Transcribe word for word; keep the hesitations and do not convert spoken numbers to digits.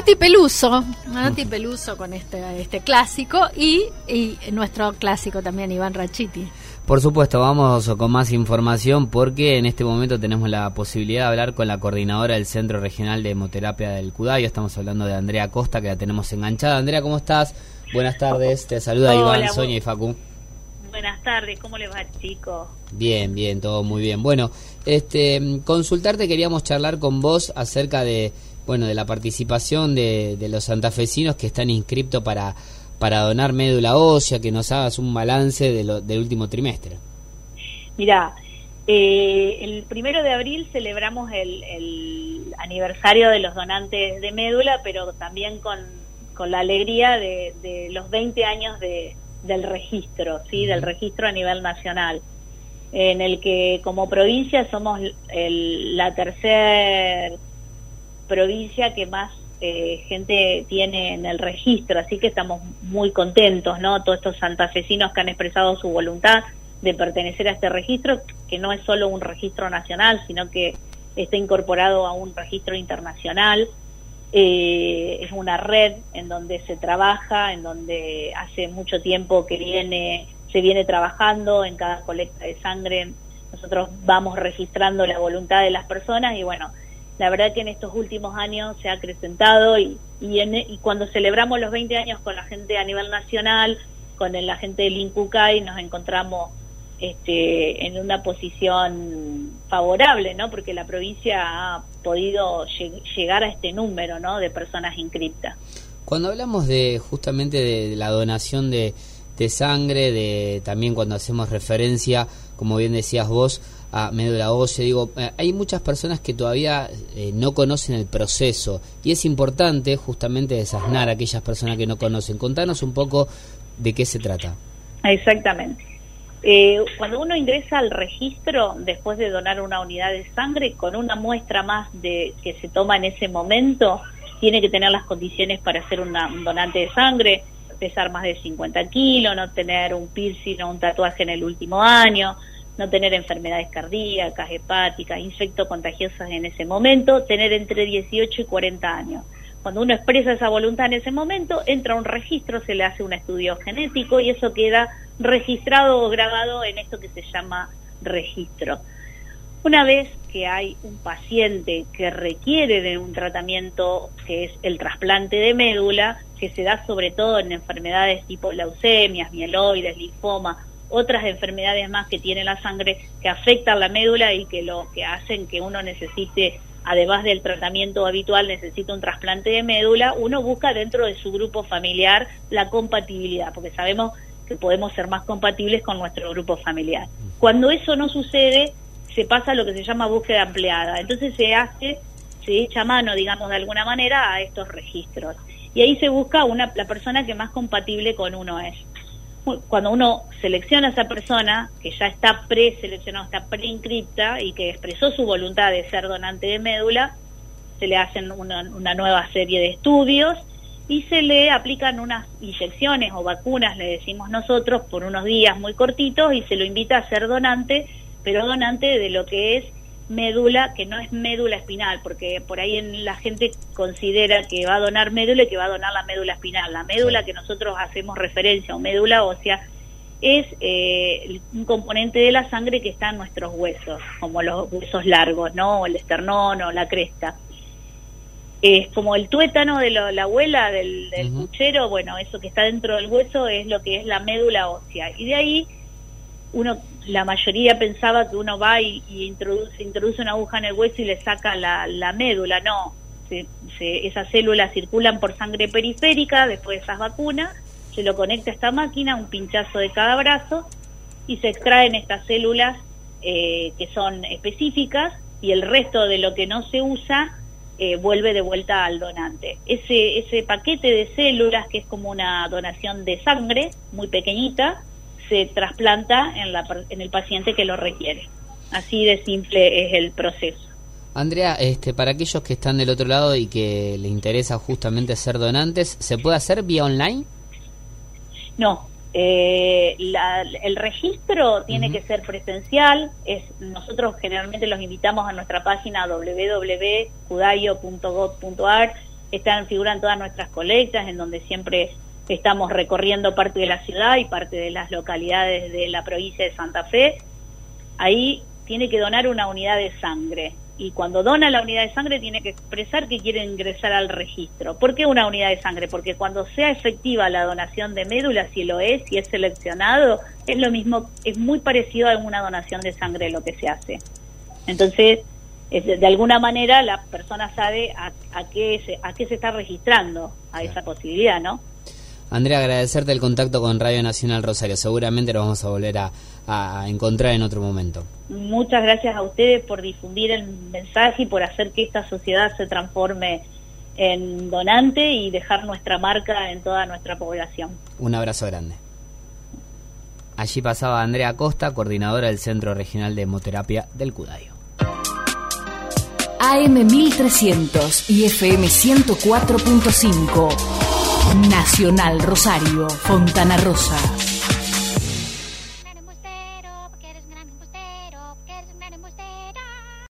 Nati Peluso, Nati Peluso con este este clásico y, y nuestro clásico también, Iván Rachiti. Por supuesto, vamos con más información porque en este momento tenemos la posibilidad de hablar con la coordinadora del Centro Regional de Hemoterapia del Cudayo. Estamos hablando de Andrea Costa, que la tenemos enganchada. Andrea, ¿cómo estás? Buenas tardes, te saluda Hola, Iván, Sonia y Facu. Buenas tardes, ¿cómo les va, chicos? Bien, bien, todo muy bien. Bueno, este, consultarte, queríamos charlar con vos acerca de, bueno, de la participación de, de los santafesinos que están inscriptos para, para donar médula ósea, que nos hagas un balance de lo, del último trimestre. Mirá, eh, el primero de abril celebramos el, el aniversario de los donantes de médula, pero también con, con la alegría de, de los veinte años de del registro, sí, del registro a nivel nacional, en el que como provincia somos el, la tercer provincia que más eh, gente tiene en el registro, así que estamos muy contentos, ¿no? Todos estos santafesinos que han expresado su voluntad de pertenecer a este registro, que no es solo un registro nacional, sino que está incorporado a un registro internacional. Eh, es una red en donde se trabaja, en donde hace mucho tiempo que viene se viene trabajando en cada colecta de sangre. Nosotros vamos registrando la voluntad de las personas y bueno, la verdad que en estos últimos años se ha acrecentado y, y, en, y cuando celebramos los veinte años con la gente a nivel nacional, con la gente del INCUCAI, nos encontramos este, en una posición favorable, ¿no? Porque la provincia ha podido lleg- llegar a este número, ¿no? De personas inscriptas. Cuando hablamos de justamente de la donación de, de sangre, de también cuando hacemos referencia, como bien decías vos, a médula ósea, digo, eh, hay muchas personas que todavía eh, no conocen el proceso y es importante justamente desasnar a aquellas personas que no conocen. Contanos un poco de qué se trata. Exactamente. Eh, cuando uno ingresa al registro después de donar una unidad de sangre, con una muestra más de que se toma en ese momento, tiene que tener las condiciones para ser una, un donante de sangre, pesar más de cincuenta kilos, no tener un piercing o un tatuaje en el último año, no tener enfermedades cardíacas, hepáticas, infectocontagiosas en ese momento, tener entre dieciocho y cuarenta años. Cuando uno expresa esa voluntad en ese momento, entra a un registro, se le hace un estudio genético y eso queda registrado o grabado en esto que se llama registro. Una vez que hay un paciente que requiere de un tratamiento que es el trasplante de médula, que se da sobre todo en enfermedades tipo leucemias, mieloides, linfoma, otras enfermedades más que tiene la sangre que afectan la médula y que lo que hacen que uno necesite, además del tratamiento habitual, necesita un trasplante de médula, uno busca dentro de su grupo familiar la compatibilidad, porque sabemos que podemos ser más compatibles con nuestro grupo familiar. Cuando eso no sucede, se pasa a lo que se llama búsqueda ampliada. Entonces se hace, se echa mano, digamos, de alguna manera a estos registros. Y ahí se busca una, la persona que más compatible con uno es. Cuando uno selecciona a esa persona, que ya está preseleccionada, está preinscripta y que expresó su voluntad de ser donante de médula, se le hacen una, una nueva serie de estudios y se le aplican unas inyecciones o vacunas, le decimos nosotros, por unos días muy cortitos y se lo invita a ser donante, pero donante de lo que es médula, que no es médula espinal, porque por ahí en la gente considera que va a donar médula y que va a donar la médula espinal. La médula que nosotros hacemos referencia o médula ósea es eh, un componente de la sangre que está en nuestros huesos, como los huesos largos, ¿no? O el esternón o la cresta. Es como el tuétano de lo, la abuela del, del uh-huh. puchero, bueno, eso que está dentro del hueso es lo que es la médula ósea. Y de ahí, uno, la mayoría pensaba que uno va y, y introduce, introduce una aguja en el hueso y le saca la, la médula. No, se, se, esas células circulan por sangre periférica después de esas vacunas, se lo conecta a esta máquina, un pinchazo de cada brazo, y se extraen estas células eh, que son específicas, y el resto de lo que no se usa eh, vuelve de vuelta al donante. Ese, ese paquete de células, que es como una donación de sangre muy pequeñita, se trasplanta en, la, en el paciente que lo requiere. Así de simple es el proceso. Andrea, este, para aquellos que están del otro lado y que les interesa justamente ser donantes, ¿se puede hacer vía online? No, eh, la, el registro tiene uh-huh. que ser presencial. Es, nosotros generalmente los invitamos a nuestra página doble u doble u doble u punto cudayo punto gov punto a r. están figuran todas nuestras colectas, en donde siempre estamos recorriendo parte de la ciudad y parte de las localidades de la provincia de Santa Fe. Ahí tiene que donar una unidad de sangre, y cuando dona la unidad de sangre tiene que expresar que quiere ingresar al registro. ¿Por qué una unidad de sangre? Porque cuando sea efectiva la donación de médula, si lo es, si es seleccionado, es lo mismo, es muy parecido a una donación de sangre lo que se hace. Entonces, es, de alguna manera la persona sabe a, a qué se, a qué se está registrando, a esa posibilidad, ¿no? Andrea, agradecerte el contacto con Radio Nacional Rosario. Seguramente lo vamos a volver a, a encontrar en otro momento. Muchas gracias a ustedes por difundir el mensaje y por hacer que esta sociedad se transforme en donante y dejar nuestra marca en toda nuestra población. Un abrazo grande. Allí pasaba Andrea Costa, coordinadora del Centro Regional de Hemoterapia del Cudayo. A M mil trescientos y F M ciento cuatro punto cinco. Nacional Rosario, Fontana Rosa.